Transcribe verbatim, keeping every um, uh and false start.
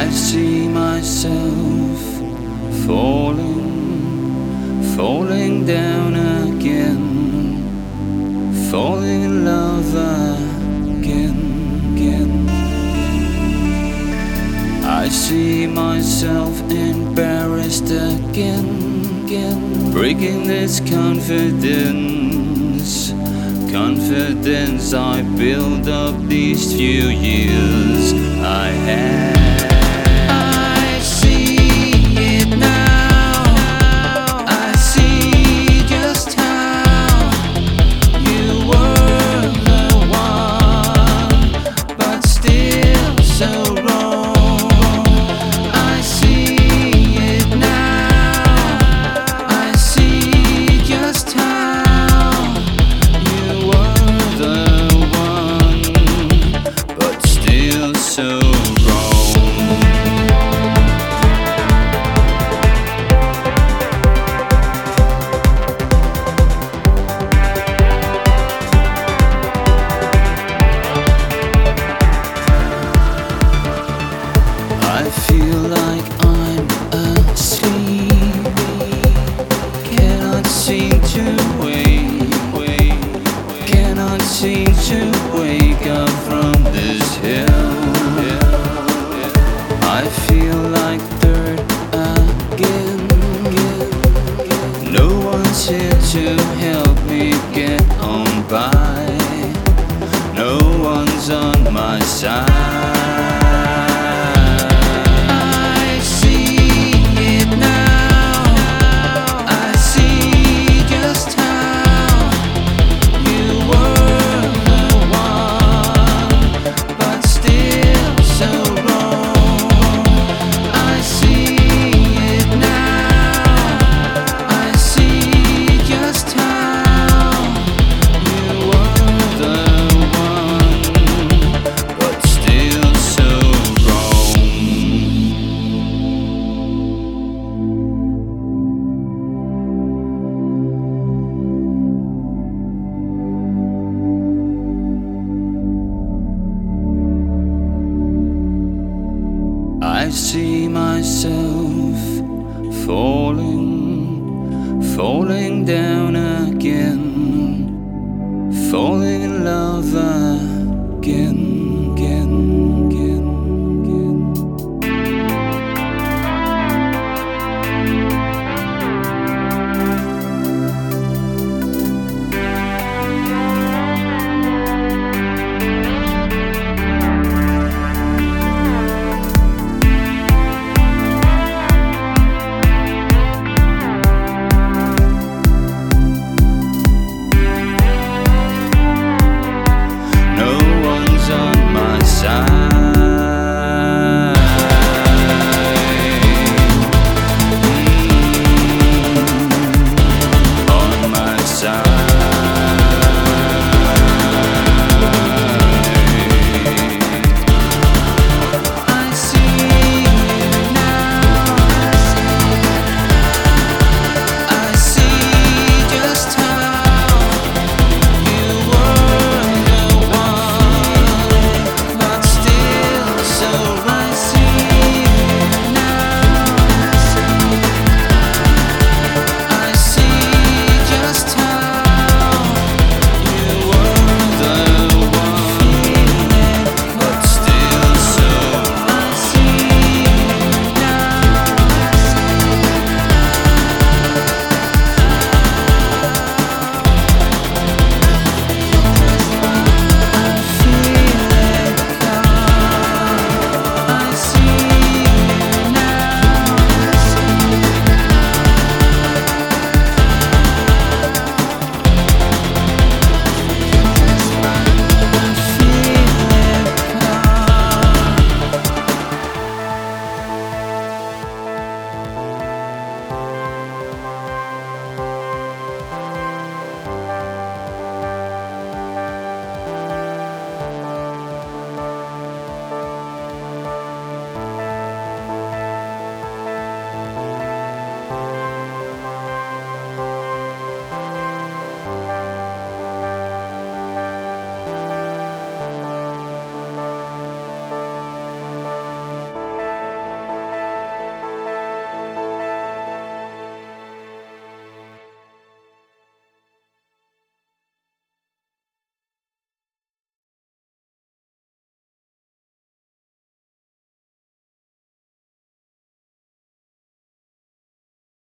I see myself falling, falling down again, falling in love again, again. I see myself embarrassed again, again, breaking this confidence, confidence I built up these few years I had. So I feel like I'm asleep, cannot seem to wake, wake, cannot seem to wake up from this hill. I feel like third again. No one's here to help me get on by. No one's on my side. I see myself falling, falling down again, falling in love again.